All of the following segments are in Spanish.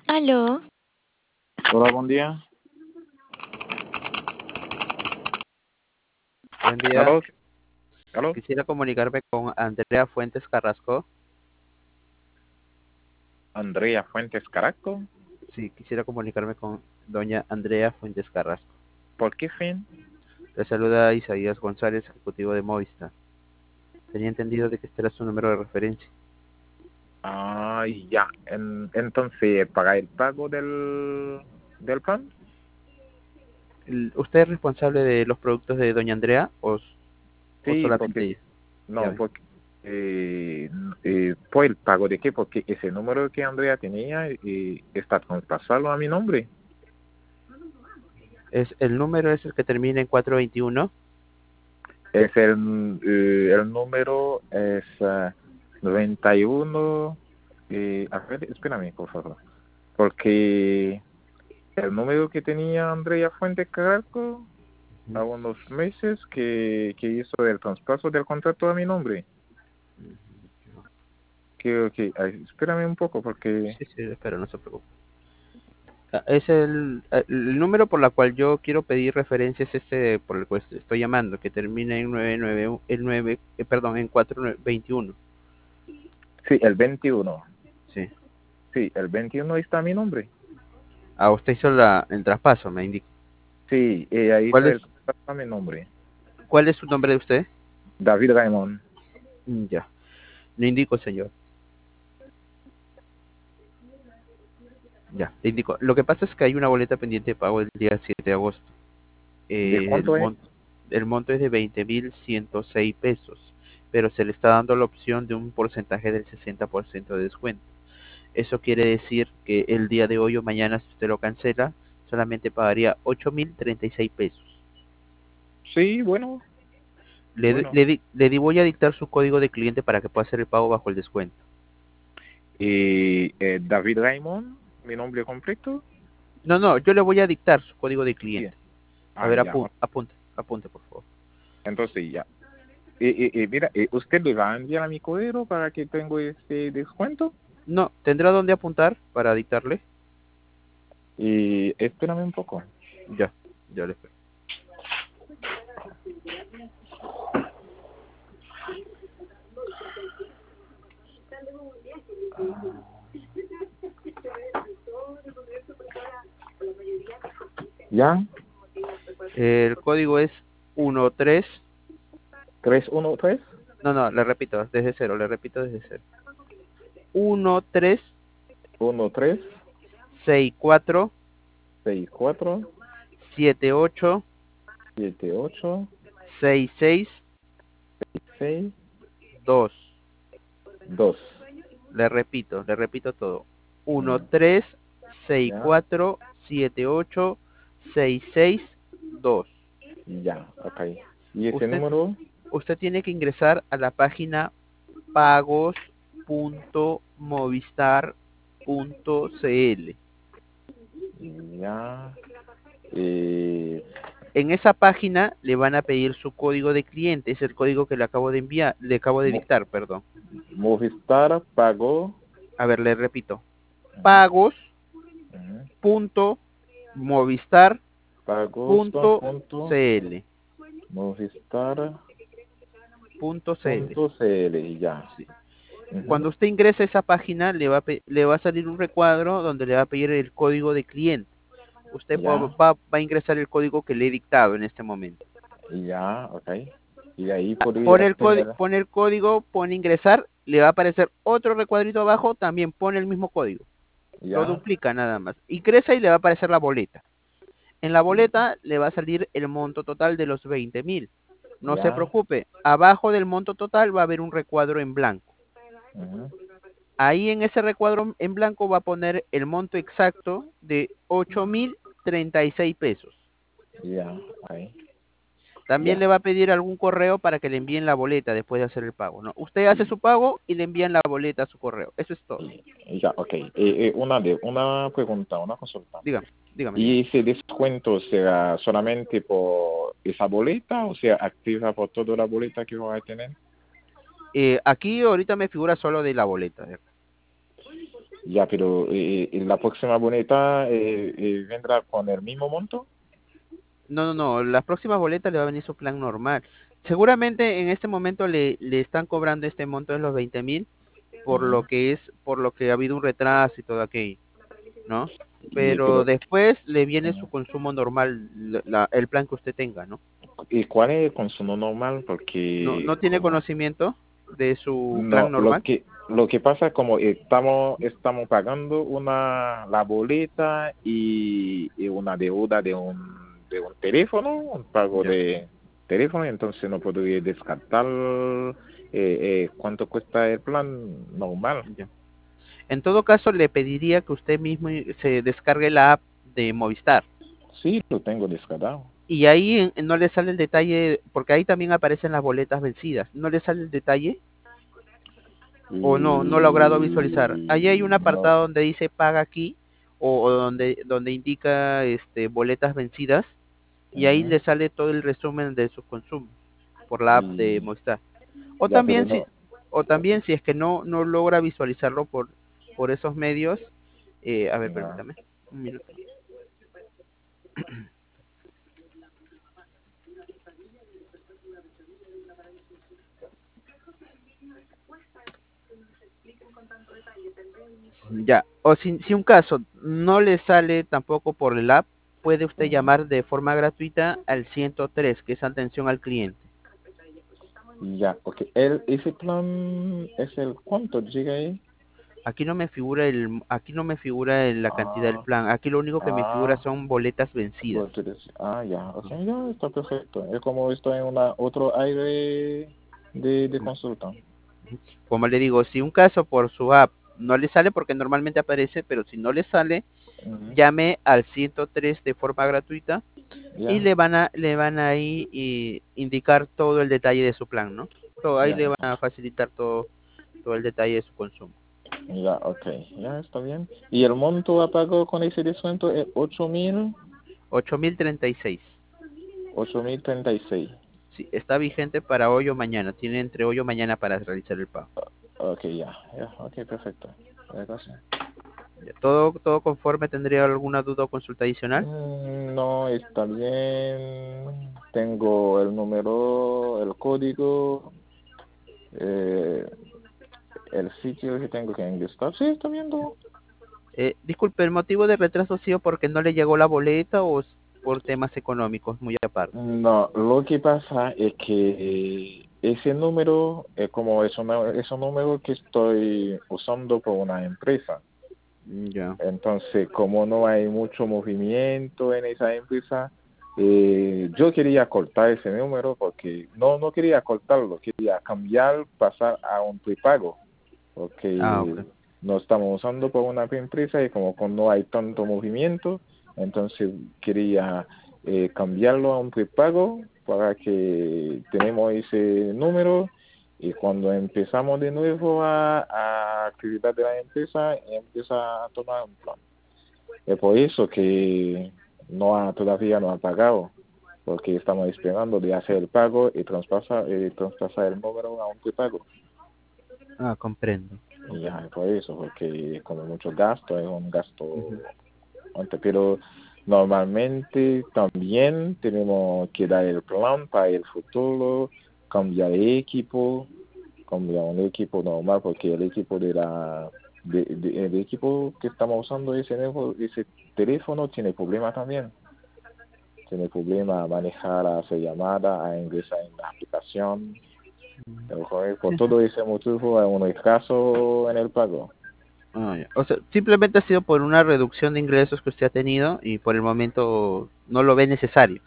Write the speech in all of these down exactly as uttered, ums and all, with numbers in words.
Aló, Hola, buen día. Buen día. ¿Aló? ¿Aló? Quisiera comunicarme con Andrea Fuentes Carrasco. Andrea Fuentes Caracco. Sí, quisiera comunicarme con doña Andrea Fuentes Carrasco. ¿Por qué fin? Le saluda Isaías González, ejecutivo de Movistar. Tenía entendido de que este era su número de referencia. Ah, ya. En- entonces, ¿paga el pago del, del plan? El- ¿Usted es responsable de los productos de doña Andrea o, o Sí, porque, solamente ella? Ya no, ve. porque, eh, eh, ¿por el pago de qué? Porque ese número que Andrea tenía eh, está traspasado a mi nombre. Es, el número es el que termina en cuatro veintiuno. Es el, eh, el número es ah, noventa y uno. Eh, a ver, espérame, por favor. Porque el número que tenía Andrea Fuentes Carrasco a unos meses que, que hizo el traspaso del contrato a mi nombre. Que, que, ay, espérame un poco porque... Sí, sí, espero, no se preocupe. Ah, Es el, el número por la cual yo quiero pedir referencia es este por el cual estoy llamando, que termina en nueve nueve, el nueve, eh, perdón, en cuatro veintiuno. Sí, el veintiuno. Sí. Sí, el veintiuno está mi nombre. Ah, usted hizo la, el traspaso, me indica. Sí, ella ¿Cuál hizo es, el traspaso a mi nombre. cuál es su nombre de usted? David Raymond. Mm, Ya, le indico, señor. Ya, le indico. Lo que pasa es que hay una boleta pendiente de pago el día siete de agosto. ¿De Eh, el, cuánto es? mon- el monto es de veinte mil ciento seis pesos, pero se le está dando la opción de un porcentaje del sesenta por ciento de descuento. Eso quiere decir que el día de hoy o mañana, si usted lo cancela, solamente pagaría ocho mil treinta y seis pesos. Sí, bueno, Le, di- bueno. le, di- le di- voy a dictar su código de cliente para que pueda hacer el pago bajo el descuento. Y eh, David Raymond, mi nombre completo. No, no, yo le voy a dictar su código de Sí. cliente. A Ah, ver, ya. apu- apunte, apunte, por favor. Entonces, ya. Y, y, y mira, eh, ¿usted le va a enviar a mi correo para que tenga este descuento? No, ¿tendrá dónde apuntar para dictarle? Y espérame un poco. Ya, ya le espero. ¿Ya? El código es uno tres. ¿tres uno tres? No, no, le repito, desde cero, le repito desde cero. Uno tres uno tres seis cuatro seis cuatro siete ocho siete ocho seis seis seis dos. dos. Le repito, le repito todo. Uno Mm, tres seis ya, cuatro siete ocho seis seis dos. ya, ok. ¿Y ese Usted, número? usted tiene que ingresar a la página pagos punto movistar punto cl. Ya. Eh, En esa página le van a pedir su código de cliente, es el código que le acabo de enviar, le acabo de Mo- dictar, perdón. Movistar pagó. A ver, le repito. Ujú, Pagos ujú, punto movistar pagos punto punto cl. Movistar Punto cl. punto cl. Ya. Sí. Ujú, Cuando usted ingrese a esa página, le va, a pe- le va a salir un recuadro donde le va a pedir el código de cliente. Usted va, ya, va- va a ingresar el código que le he dictado en este momento. ya, ok. Y ahí podría Pone el, códi- tener. pone el código, pone ingresar, le va a aparecer otro recuadrito abajo, también pone el mismo código. Lo Ya, duplica nada más. Ingresa y le va a aparecer la boleta. En la boleta le va a salir el monto total de los veinte mil. No se ya. preocupe, abajo del monto total va a haber un recuadro en blanco. Ujú, Ahí en ese recuadro en blanco va a poner el monto exacto de ocho mil treinta y seis pesos. ya, ahí. También Ya. le va a pedir algún correo para que le envíen la boleta después de hacer el pago, ¿no? Usted hace su pago y le envían la boleta a su correo. Eso es todo. Y- Ya, ok. Eh, eh, una, de, una pregunta, una consulta. Dígame, dígame, dígame. ¿Y ese descuento será solamente por esa boleta o sea activa por toda la boleta que voy a tener? Eh, aquí ahorita me figura solo de la boleta. ¿Verdad? Ya, pero eh, eh, la próxima boleta eh, eh, vendrá con el mismo monto. No, no, no, las próximas boletas le va a venir su plan normal. Seguramente en este momento le, le están cobrando este monto de los veinte mil por Ujú. lo que es, por lo que ha habido un retraso y todo aquello, ¿no? Y, Pero pero, después le viene su ujú. consumo normal, la- la- el plan que usted tenga, ¿no? ¿Y cuál es el consumo normal? No, Porque no tiene como conocimiento de su plan no, lo normal. que lo que pasa es como estamos estamos pagando una la boleta y, y una deuda de un de un teléfono, un pago Ya, de teléfono, entonces no podría descartar eh, eh, cuánto cuesta el plan normal. ya. En todo caso, le pediría que usted mismo se descargue la app de Movistar. Sí, lo tengo descargado. Y ahí en- no le sale el detalle, porque ahí también aparecen las boletas vencidas. ¿No le sale el detalle? O no, no he logrado visualizar. Ahí hay un Y no, apartado donde dice paga aquí o, o donde, donde indica este, boletas vencidas y ahí ujú. le sale todo el resumen de sus consumos por la app de Y Movistar. O ya, pero también si, no. o también si es que no, no logra visualizarlo por, por esos medios, eh, a ver, Ya. permítame, un minuto. Ya, o si, si un caso no le sale tampoco por el app, puede usted Ujú. llamar de forma gratuita al ciento tres, que es atención al cliente. Ya, ok. El, ese plan es el cuánto llega ahí. Aquí no me figura el, aquí no me figura el- la cantidad del Ah, plan. Aquí lo único que me figura ah, son boletas vencidas. bueno, entonces, ah, ya, ok, ya está perfecto. Es como estoy en una otro aire de, de consulta. Como le digo, si un caso por su app no le sale, porque normalmente aparece, pero si no le sale, Ujú. llame al ciento tres de forma gratuita y Ya, le van a, le van a ahí y indicar todo el detalle de su plan, ¿no? Todo, ahí ya, le van entonces, a facilitar todo, todo el detalle de su consumo. ya, ok, ya está bien. Y el monto a pago con ese descuento es ocho mil, ocho mil treinta y seis. ocho mil treinta y seis. Sí, está vigente para hoy o mañana. Tiene entre hoy o mañana para realizar el pago. Ok, ya, ya, ok, perfecto. Ya, gracias. ¿Todo, todo conforme? ¿Tendría alguna duda o consulta adicional? Mm, no, está bien. Tengo el número, el código, eh, el sitio que tengo que ingresar. Sí, está viendo. Eh, disculpe, ¿el motivo de retraso ha sido porque no le llegó la boleta o es por temas económicos muy aparte? No, lo que pasa es que ese número es como es un, es un número que estoy usando por una empresa. Ya. Entonces, como no hay mucho movimiento en esa empresa, eh, yo quería cortar ese número porque no, no quería cortarlo, quería cambiar, pasar a un prepago, Ah, porque ok. no estamos usando por una empresa y como con- no hay tanto movimiento, entonces quería eh, cambiarlo a un prepago para que tenemos ese número y cuando empezamos de nuevo a, a actividad de la empresa, empieza a tomar un plan. Es por eso que no ha, todavía no ha pagado, porque estamos esperando de hacer el pago y traspasar, eh, traspasar el número a un prepago. Ah, comprendo, Y ya, comprendo. es por eso, porque como mucho gasto, es un gasto Ujú. alto, pero normalmente también tenemos que dar el plan para el futuro, cambiar de equipo, cambiar un equipo normal, porque el equipo de la de, de- el equipo que estamos usando ese nuevo, ese teléfono tiene problema también, tiene problema a manejar, a hacer llamadas, a ingresar en la aplicación. Por por Sí, sí. todo ese motivo hay un retraso en el pago. Ah, ya. O sea, simplemente ha sido por una reducción de ingresos que usted ha tenido y por el momento no lo ve necesario.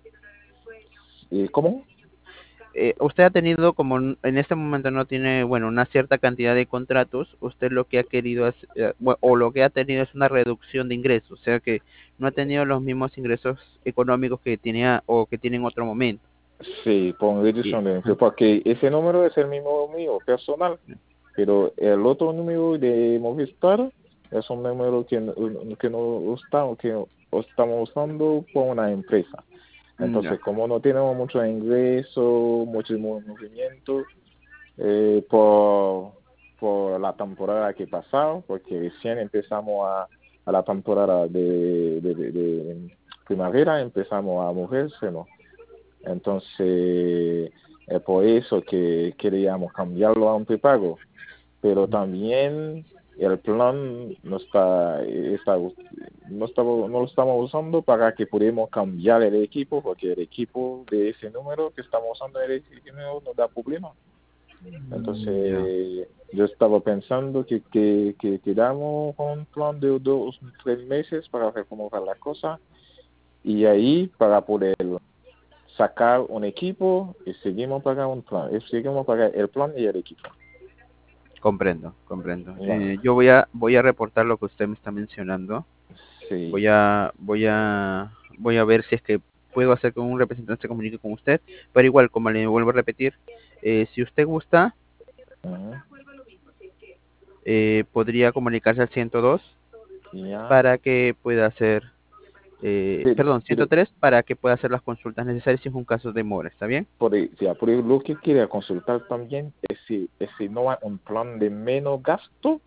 ¿Y cómo? Eh, usted ha tenido como n- en este momento no tiene, bueno, una cierta cantidad de contratos, usted lo que ha querido es, eh, bu- o lo que ha tenido es una reducción de ingresos, o sea que no ha tenido los mismos ingresos económicos que tenía o que tiene en otro momento. Sí, por Y, reducción de ajá, empleo, porque ese número es el mismo mío, personal, pero el otro número de Movistar es un número que, no- que no está, que estamos usando por una empresa. mm, Entonces, ya. como no tenemos mucho ingreso, mucho mo- movimiento, eh, por, por la temporada que pasó, porque recién empezamos a, a la temporada de, de, de, de primavera, empezamos a moverse, ¿no? Entonces, es por eso que queríamos cambiarlo a un prepago, pero también el plan no está, está no, estamos, no lo estamos usando para que podamos cambiar el equipo, porque el equipo de ese número que estamos usando el equipo nos da problemas. Mm, ya. Entonces, yo estaba pensando que, que, que quedamos con un plan de dos, tres meses para reformular la cosa y ahí para poder sacar un equipo y seguimos para un plan, y seguimos para el plan y el equipo. Comprendo, comprendo. Ya, Eh, yo voy a voy a reportar lo que usted me está mencionando. sí. Voy a voy a voy a ver si es que puedo hacer que un representante se comunique con usted, pero igual, como le vuelvo a repetir, eh, si usted gusta, Ujú. eh, podría comunicarse al ciento dos Ya. para que pueda hacer, eh, Pero, perdón, pero ciento tres para que pueda hacer las consultas necesarias si es un caso de mora, ¿está bien? por, ya, por lo que quería consultar también es si, es si no hay un plan de menos gasto.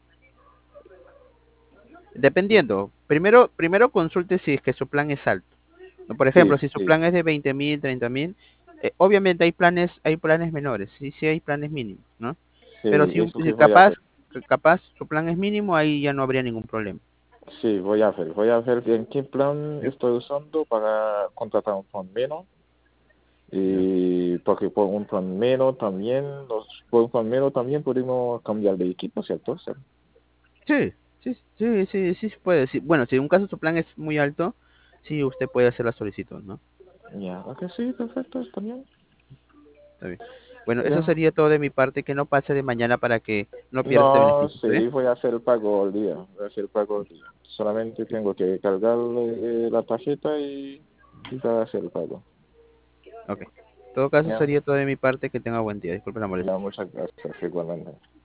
Dependiendo, primero primero consulte si es que su plan es alto. ¿No? Por Sí, ejemplo, si su sí, plan es de veinte mil, treinta mil, eh, obviamente hay planes, hay planes menores, sí, sí hay planes mínimos, ¿no? sí, Pero si, un- eso que si voy a capaz, hacer. capaz su plan es mínimo, ahí ya no habría ningún problema. Sí, voy a ver, voy a ver en qué plan ¿Sí? estoy usando para contratar un plan menos. Ya. Y porque por un plan menos también, los, por un plan menos también podemos cambiar de equipo, ¿cierto? Sí. Sí, sí, sí, sí, sí se puede. Sí. Bueno, si en un caso su plan es muy alto, sí usted puede hacer la solicitud, ¿no? Ya, ok, sí, perfecto, está bien. Está bien. Bueno, eso Ya. sería todo de mi parte, que no pase de mañana para que no pierda este No, beneficio, ¿está bien? sí, voy a hacer el pago al día, voy a hacer el pago al día. Solamente tengo que cargar eh, la tarjeta y, y para hacer el pago. Ok. En todo caso Ya, sería todo de mi parte, que tenga buen día. Disculpe la ya, molestia. muchas gracias, igualmente.